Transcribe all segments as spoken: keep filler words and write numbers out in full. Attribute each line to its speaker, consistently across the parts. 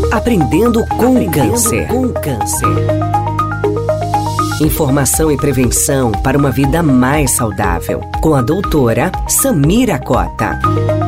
Speaker 1: Aprendendo com o Câncer. Com o Câncer. Informação e prevenção para uma vida mais saudável. Com a doutora Samira Cota.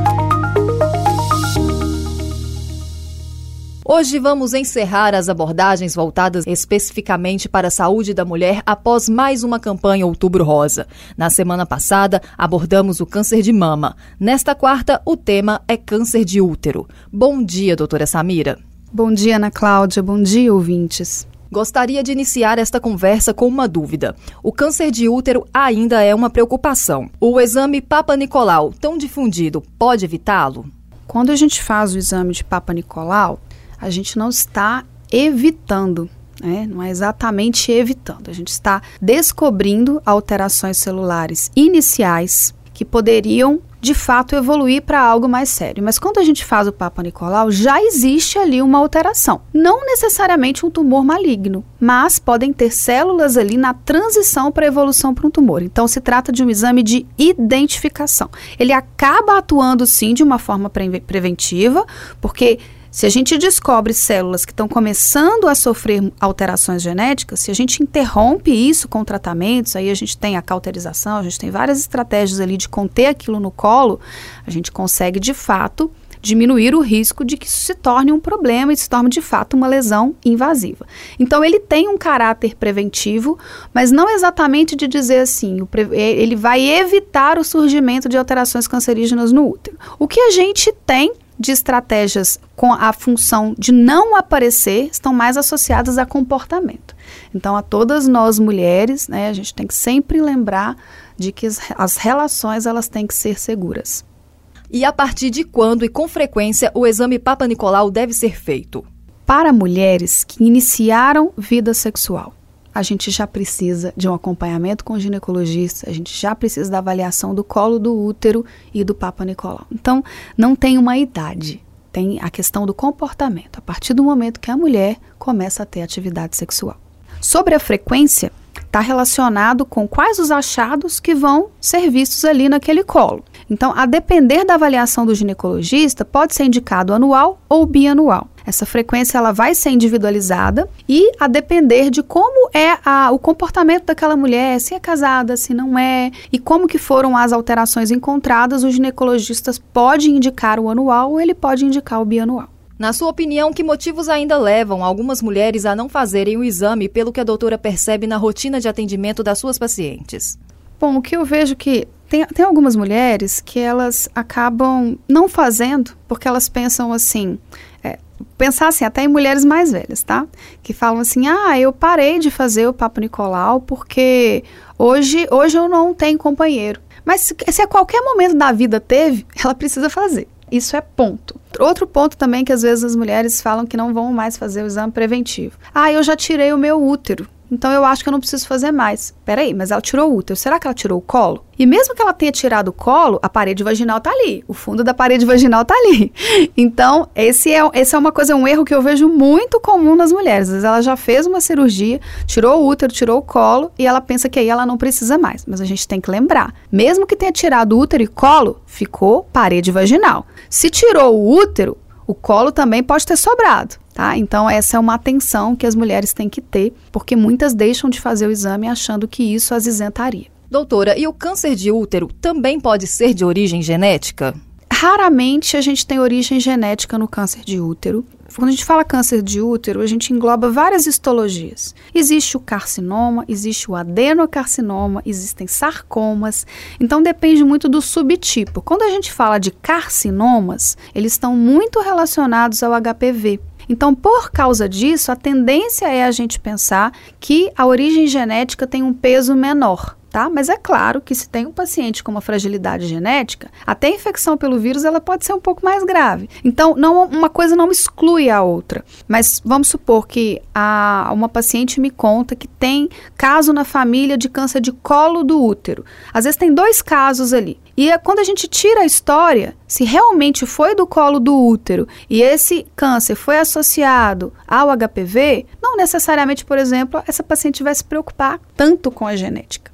Speaker 2: Hoje vamos encerrar as abordagens voltadas especificamente para a saúde da mulher após mais uma campanha Outubro Rosa. Na semana passada, abordamos o câncer de mama. Nesta quarta, o tema é câncer de útero. Bom dia, doutora Samira.
Speaker 3: Bom dia, Ana Cláudia. Bom dia, ouvintes.
Speaker 2: Gostaria de iniciar esta conversa com uma dúvida. O câncer de útero ainda é uma preocupação. O exame Papa Nicolau, tão difundido, pode evitá-lo?
Speaker 3: Quando a gente faz o exame de Papa Nicolau, a gente não está evitando, né? Não é exatamente evitando. A gente está descobrindo alterações celulares iniciais que poderiam, de fato, evoluir para algo mais sério. Mas quando a gente faz o Papa Nicolau, já existe ali uma alteração. Não necessariamente um tumor maligno, mas podem ter células ali na transição para a evolução para um tumor. Então, se trata de um exame de identificação. Ele acaba atuando, sim, de uma forma pre- preventiva, porque se a gente descobre células que estão começando a sofrer alterações genéticas, se a gente interrompe isso com tratamentos, aí a gente tem a cauterização, a gente tem várias estratégias ali de conter aquilo no colo, a gente consegue, de fato, diminuir o risco de que isso se torne um problema e se torne, de fato, uma lesão invasiva. Então, ele tem um caráter preventivo, mas não exatamente de dizer assim, o pre- ele vai evitar o surgimento de alterações cancerígenas no útero. O que a gente tem de estratégias com a função de não aparecer estão mais associadas a comportamento. Então, a todas nós mulheres, né, a gente tem que sempre lembrar de que as, as relações elas têm que ser seguras.
Speaker 2: E a partir de quando e com frequência o exame Papa Nicolau deve ser feito?
Speaker 3: Para mulheres que iniciaram vida sexual, a gente já precisa de um acompanhamento com o ginecologista, a gente já precisa da avaliação do colo do útero e do Papa Nicolau. Então, não tem uma idade, tem a questão do comportamento, a partir do momento que a mulher começa a ter atividade sexual. Sobre a frequência, está relacionado com quais os achados que vão ser vistos ali naquele colo. Então, a depender da avaliação do ginecologista, pode ser indicado anual ou bianual. Essa frequência ela vai ser individualizada e a depender de como é a, o comportamento daquela mulher, se é casada, se não é, e como que foram as alterações encontradas, o ginecologista pode indicar o anual ou ele pode indicar o bianual.
Speaker 2: Na sua opinião, que motivos ainda levam algumas mulheres a não fazerem o exame, pelo que a doutora percebe na rotina de atendimento das suas pacientes?
Speaker 3: Bom, o que eu vejo que tem, tem algumas mulheres que elas acabam não fazendo porque elas pensam assim, é, pensar assim, até em mulheres mais velhas, tá? Que falam assim, ah, eu parei de fazer o Papa Nicolau porque hoje, hoje eu não tenho companheiro. Mas se, se a qualquer momento da vida teve, ela precisa fazer. Isso é ponto. Outro ponto também que às vezes as mulheres falam que não vão mais fazer o exame preventivo. Ah, eu já tirei o meu útero, então eu acho que eu não preciso fazer mais. Peraí, mas ela tirou o útero, será que ela tirou o colo? E mesmo que ela tenha tirado o colo, a parede vaginal tá ali, o fundo da parede vaginal tá ali. Então, esse é, esse é uma coisa, um erro que eu vejo muito comum nas mulheres. Às vezes ela já fez uma cirurgia, tirou o útero, tirou o colo, e ela pensa que aí ela não precisa mais. Mas a gente tem que lembrar, mesmo que tenha tirado útero e colo, ficou parede vaginal. Se tirou o útero, o colo também pode ter sobrado, tá? Então, essa é uma atenção que as mulheres têm que ter, porque muitas deixam de fazer o exame achando que isso as isentaria.
Speaker 2: Doutora, e o câncer de útero também pode ser de origem genética?
Speaker 3: Raramente a gente tem origem genética no câncer de útero. Quando a gente fala câncer de útero, a gente engloba várias histologias. Existe o carcinoma, existe o adenocarcinoma, existem sarcomas. Então, depende muito do subtipo. Quando a gente fala de carcinomas, eles estão muito relacionados ao H P V. Então, por causa disso, a tendência é a gente pensar que a origem genética tem um peso menor. Tá? Mas é claro que se tem um paciente com uma fragilidade genética, até a infecção pelo vírus ela pode ser um pouco mais grave. Então, não, uma coisa não exclui a outra. Mas vamos supor que a, uma paciente me conta que tem caso na família de câncer de colo do útero. Às vezes tem dois casos ali. E é quando a gente tira a história, se realmente foi do colo do útero e esse câncer foi associado ao H P V, não necessariamente, por exemplo, essa paciente vai se preocupar tanto com a genética.